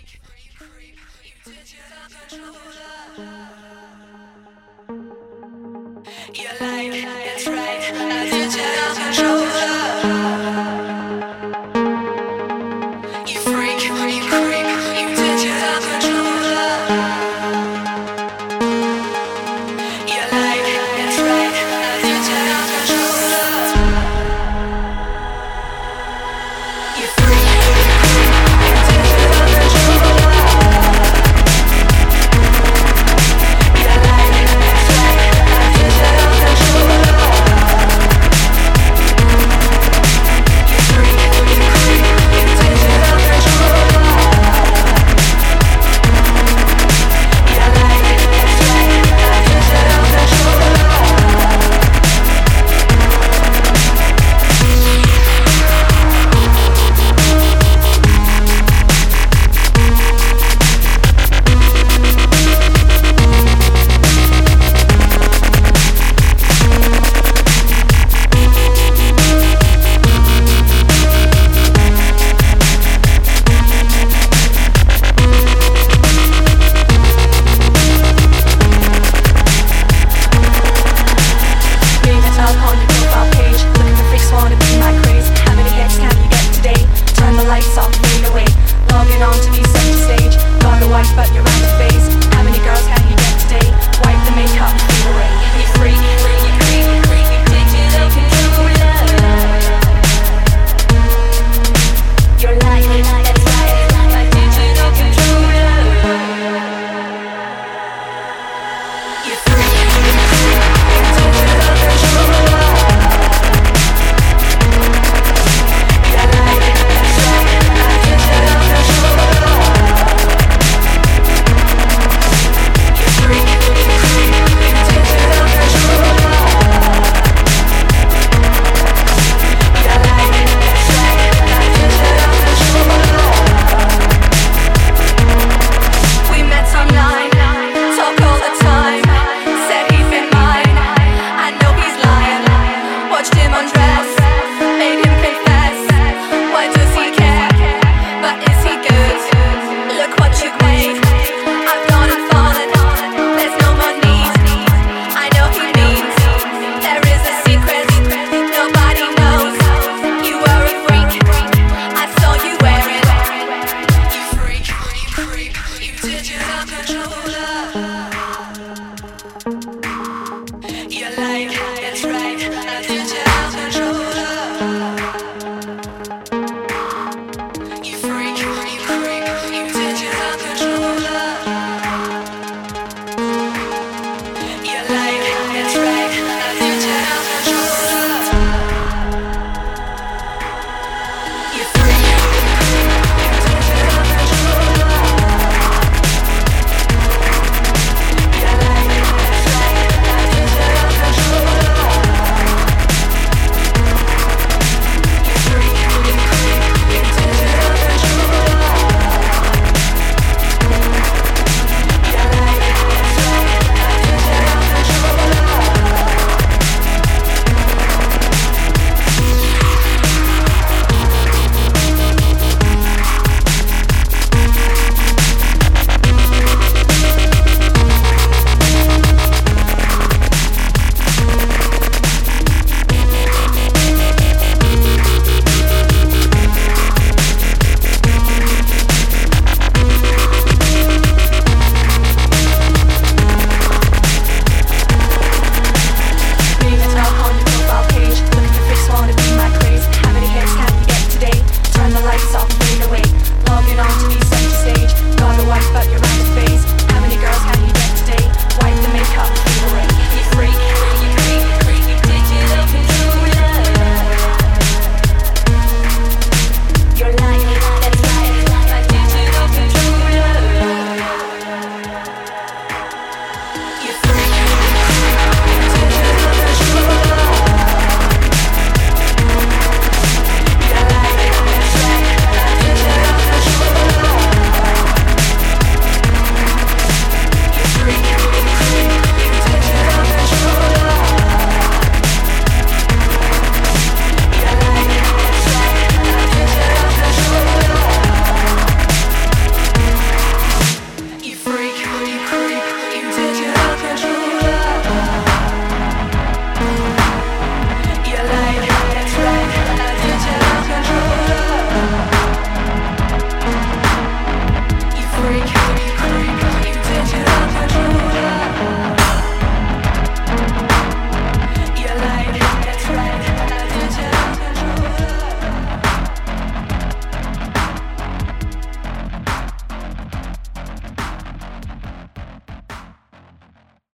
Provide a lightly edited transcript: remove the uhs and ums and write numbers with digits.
You like, that's right, a digital controller. You freak, you creep, you digital controller. You like, that's right, a digital controller. You freak, you creep, you digital controller. You like, that's right, a digital controller. You freak, you creep, you digital controller. You like, that's right, a digital controller. Name and tell on your profile page. Look at the freaks wanna be my craze. How many hits can you get today? Turn the lights off, fade away. Logging on to be center stage. Got a wife but you're